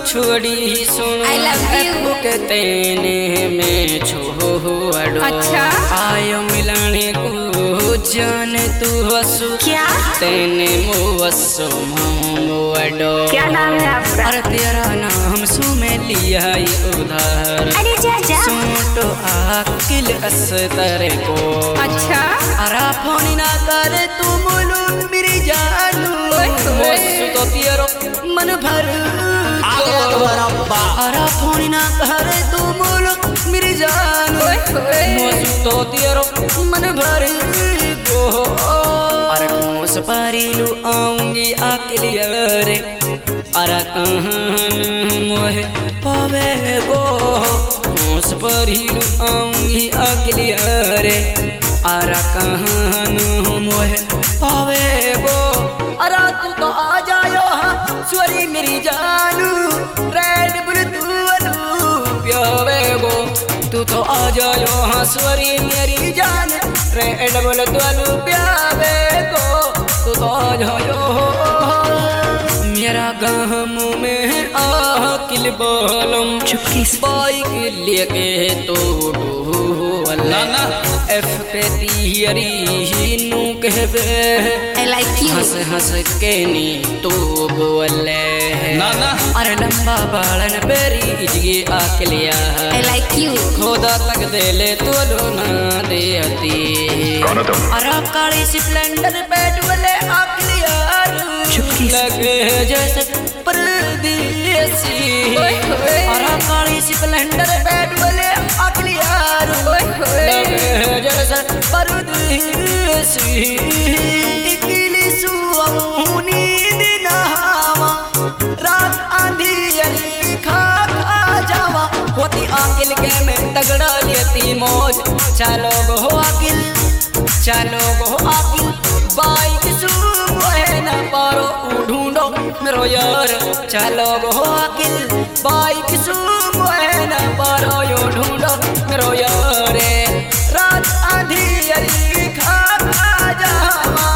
छोड़ी सुन I love you। के तेने में छोड़ो अच्छा आयो मिलाने को जाने तू हसू क्या तेने मुवसो मोडो क्या नाम है आपका? अरे तेरा नाम सु में लिया ही उधार अरे जा जा। सोटो आकिल अस्तर को अच्छा अरा फोन ना करे तू मुलु मेरी जानू मोसु तो तेरो मन भर अरा फोन ना करे तू मुलु मेरी जानू मोसु तो तेरो मन भर गो अरे मोस पारिलू आऊंगी आकिल यारे अरा कहन मोहे पावे गो मोस पारिलू आऊंगी आकिल यारे अरा कहन मोहे पावे गो अरा तू तो आ जायो हाँ स्वरी मेरी जानू रेड बुल तू प्यावे गो तू तो आ जायो हाँ स्वरी मेरी जान रेड बुल तू प्यावे गो तू तो आ जायो मेरा गम में आकिल बालम चुपकी बाइक लेके तो नाना एफ पे तिहरी नू कहबे I like you। हंस हंस के नी तो बोले नाना अरे लंबा बालन बेरी इजगे आकलिया I like you। खुदा तक दे ले तो ना देती अरे काली सी स्प्लेंडर बैठ वाले आकलिया चुपकी लगे जैसे परदेसी अरे काली सी स्प्लेंडर बैठ वाले आकलिया लगे जैसे परदेसी इकली सुअमुनी दिनावा रात आंधी खा जावा होती आकिल के में तगड़ा लेती मौज चलो गो आकिल चलो गो आकिल बाइक सुए न पारो ढूंढो मेरो यार चलो गो आकिल बाइक सुए न पारो यो ढूंढो मेरो यार रात आंधी खा जावा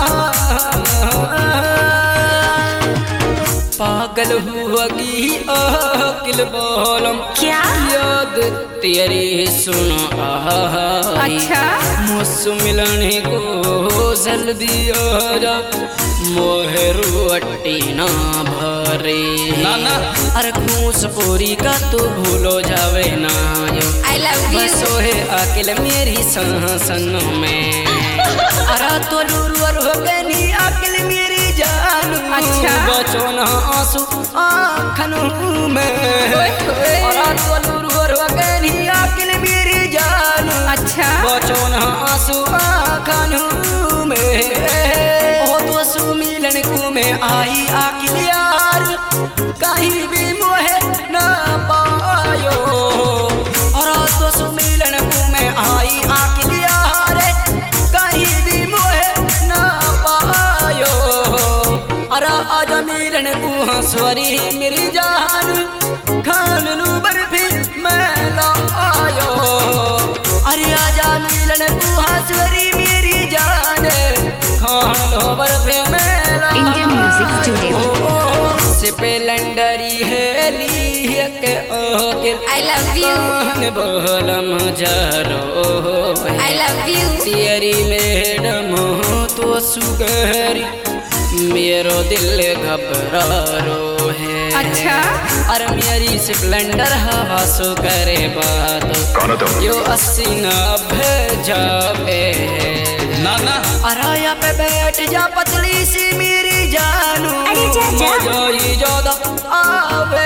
पागल हुआ की आकिल बालम क्या याद तेरी सुन अच्छा मुझसे मिलने को जल्दी आ जा मोहरू अट्टी ना भरे नाना अरे खूस पूरी का तू भूलो जावे ना यो I love you। बसो है आकिल मेरी सांसन में अरे तो लूर हो गई आकिल मेरी जानू अच्छा। बचो ना आंसू आँखन में अरे तो लूर हो गई आकिल मेरी जानू अच्छा बचो ना आंसू आँखन में ओ तो सु मिलन को में आई आकिल यार कहीं भी मोहे ना पायो और तो सु मिलन को में आई आकिल यार कहीं भी मोहे ना पायो अरे आजा मिलन को हंसवरी मेरी जान खान लू बर्फी मैं लायो अरे आजा मिलन को हंसवरी मेरी जान खान लो बर्फी मैं Indian Music Studio। स्प्लेंडरी है लिए के आकिल I love you। कान बलम जरो I love you। तेरी मैडम तो सुगरी मेरो दिल घबरा रो है अच्छा और मेरी स्प्लेंडर हवा सो करे बात यो 80-90 जावे नाना अराया पे बैठ जा पतली सी मेरी जानू अरे जा जा। मजा ही ज्यादा आवे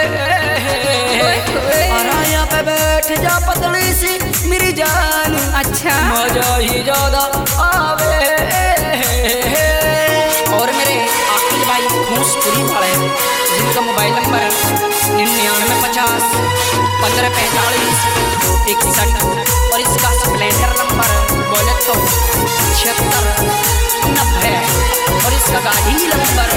अराया पे बैठ जा पतली सी मेरी जानू अच्छा मजा ही ज्यादा आवे और मेरे आकिल भाई खूसपुरी वाले जिनका मोबाइल नंबर 9950 1545 61 और इसका स्प्लेंडर नंबर बोले तो 7690 और इसका गाड़ी नंबर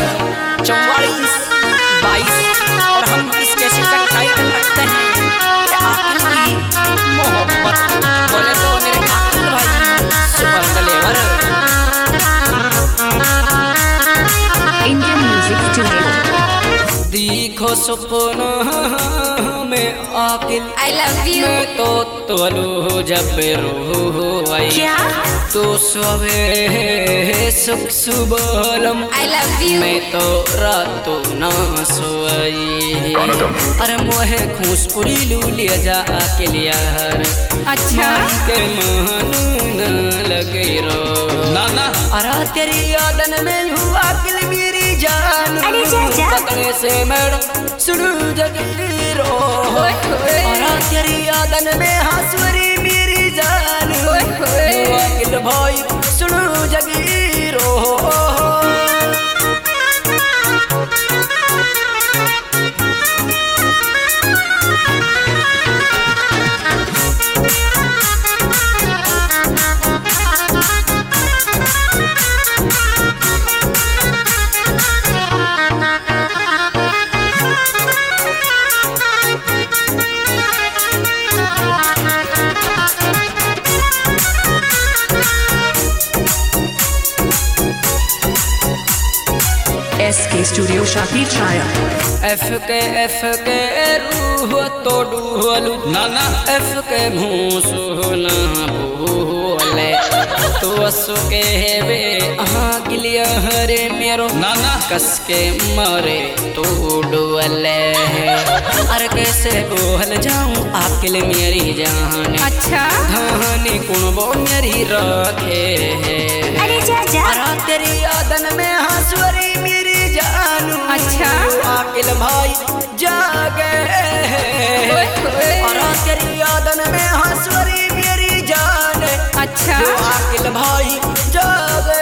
4422 और हम इसके शिकायत टाइटल रखते हैं कि आकिल की मोहब्बत बोले तो मेरे आकिल भाई super deliver Indian Music Studio। देखो सपना में आकिल I love you. मैं तो तोलू जब रो आई क्या? तो सवे सुख सुबलम I love you. मैं तो रातों ना सोई अरे मोहे खूस पुरी लूलिया जा के लिया अच्छा के मान न लगे रो नाना अरे तेरी यादन में हुआ किल मेरी जान अरे चाचा। तकने से मैडम सुनू जगीरो ओए होए। अरे तेरी यादन में हंसवरी मेरी जान ओए होए। हुआ किल भाई सुनू जगीरो SK Studio Shakir Chaya. एफ के रूह तो डूलू नाना एफ के मुँह सुना भूले तो असु के वे आहाँ गिलिया हरे मेरो नाना कस के मरे तो डुअले अरे कैसे बोल जाऊं आकिल मेरी जान अच्छा धानी कुणबो मेरी रखे अरे चाचा अरे तेरी यादन में हंसवरी मेरी जानू अच्छा। आकिल भाई जागे ओए होए। अरे तेरी यादन में हंसवरी मेरी जान अच्छा आकिल भाई जागे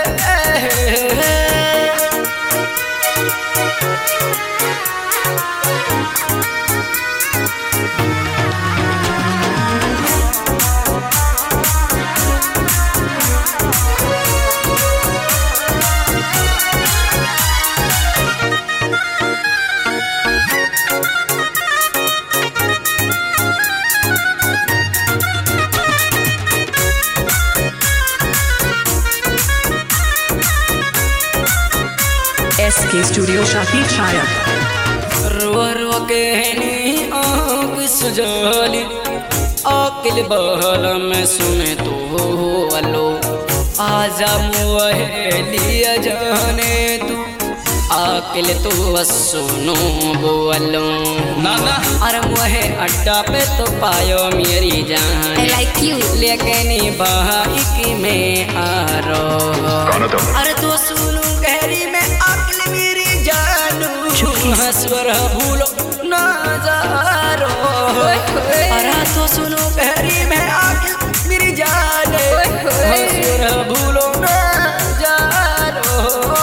SK Studio Shakir Chaya. रो रो के नी आँख सुजाली आकिल बहल में सुने तो अलो आजा मुहे लिया जाने तू आकिल तू सुनो बोलो नाना अरे मुहे अड्डा पे तो पायो मेरी I जान like you. लेकिन भाई की मैं आ रो अरे तो सुनू गहरी में आकिल मेरी जानू हंसवर भूलो ना जारो ओए होए। अरे तो सुनू गहरी में आकिल मेरी जान ओए होए। हंसवर भूलो ना जारो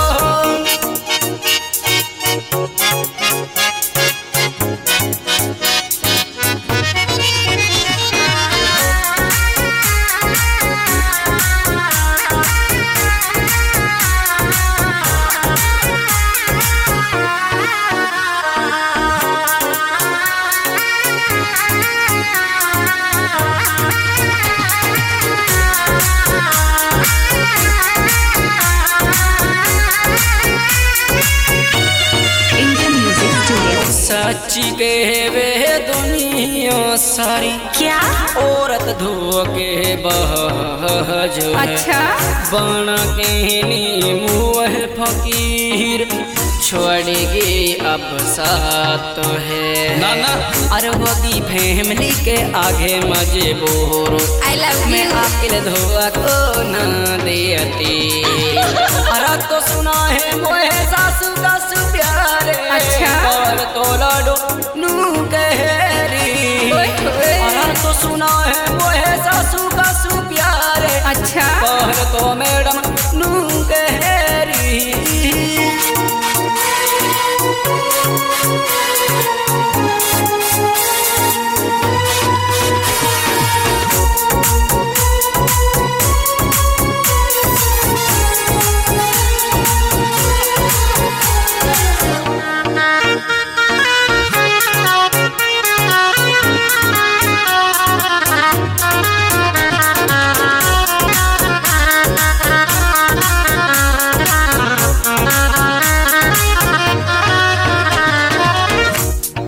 Indian Music Studio. सच्ची के वे दुनिया सारी क्या औरत धोके बहज है। अच्छा बन के नी मुँह फकीर छोड़ेगी अब साथ है नाना अरे वही फैमिली के आगे मजबूर I love मैं you. आकिल धोआ को ना देती अरे तो सुना है मोहे सासू का प्यारे अच्छा। और तो लाडो नू कहरी ओए होए। अरे तो सुना है मोहे सासू का प्यारे अच्छा और तो मैडम नू कहरी